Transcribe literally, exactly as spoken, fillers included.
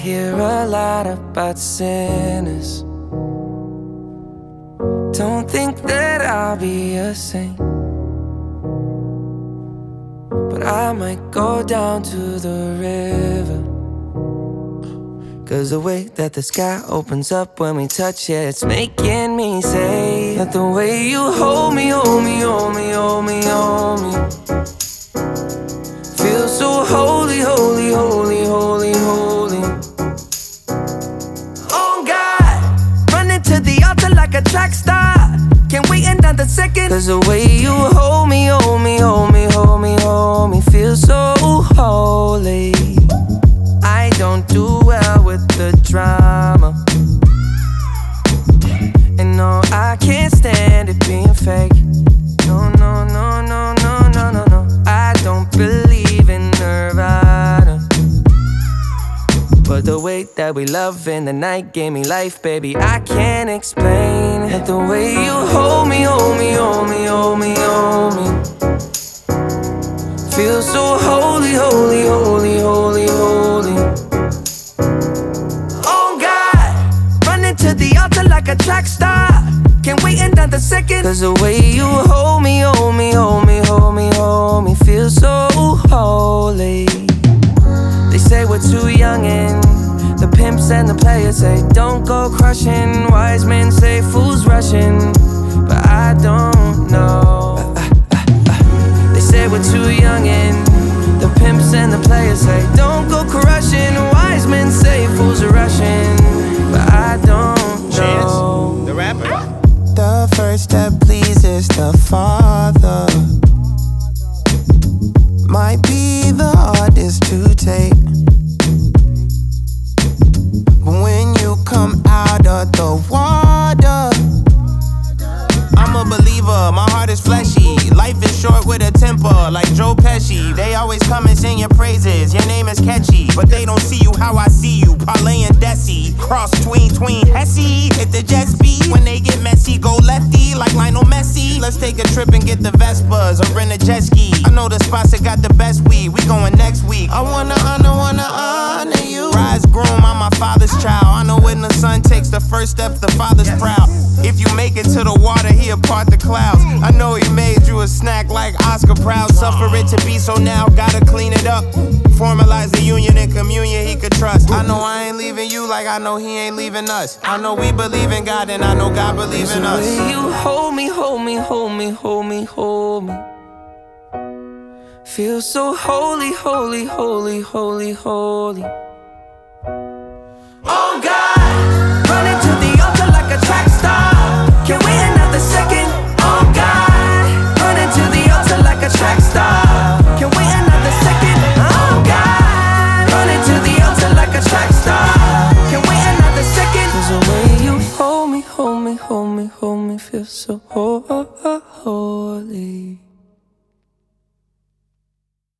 hear a lot about sinners. Don't think that I'll be a saint, but I might go down to the river. Cause the way that the sky opens up when we touch it, it's making me say that the way you hold me, hold me, hold me, hold me, hold me, feels so holy, holy, holy, holy, holy. Oh God, running to the altar like a track star, can't wait another second. Cause the way you hold me, hold me, hold me, hold me, hold me, feels so holy. I don't do well with the drama, and no, I can't stand it being fake. No, no, no, no, no, no, no, no. I don't believe in Nirvana, but the way that we love in the night gave me life, baby. I can't explain it. The way you hold me, hold me, hold me, hold me, hold me, feels so holy, holy, holy, holy, holy. Oh God, running to the altar like a track star, can't wait another second. Cause the way you hold me, hold me, hold me, hold me, hold me, feels so holy. They say we're too young and the pimps and the players say don't go crushing. Wise men say fools rushing, but I don't know. They say we're too young and the pimps and the players say don't go crushing. Wise men say fools are rushing, but I don't know. Chance, the rapper. The first step pleases the Father, might be the hardest to take, but when you come out of the water, I'm a believer, my heart is fleshy. Life is short with a temper, like Joe Pesci. They always come and sing your praises, your name is catchy, but they don't see you how I see you. Parlay and Desi, cross tween, tween, Hesse. Hit the jet speed, when they get messy, go lefty, like Lionel Messi. Let's take a trip and get the Vespas, or rent a jet ski. I know the spots that got the best weed, we going next week. I wanna honor, wanna honor you. Rise groom, I'm my father's child. I know when the son takes the first step, the father's proud. If you make it to the water, he'll part the clouds. I know he made you a snack like Oscar Proud. Suffer it to be, so now gotta clean it up. Formalize the union and communion he could trust. I know I ain't leaving you like I know he ain't leaving us. I know we believe in God and I know God believes in us. The way you hold me, hold me, hold me, hold me, hold me, feels so holy, holy, holy, holy, holy. Oh God, running to the altar like a track star, can't wait another second. Oh God, running to the altar like a track star, can't wait another second. Oh God, running to the altar like a track star, can't wait another second. Cause the way you hold me, hold me, hold me, hold me, feels so holy.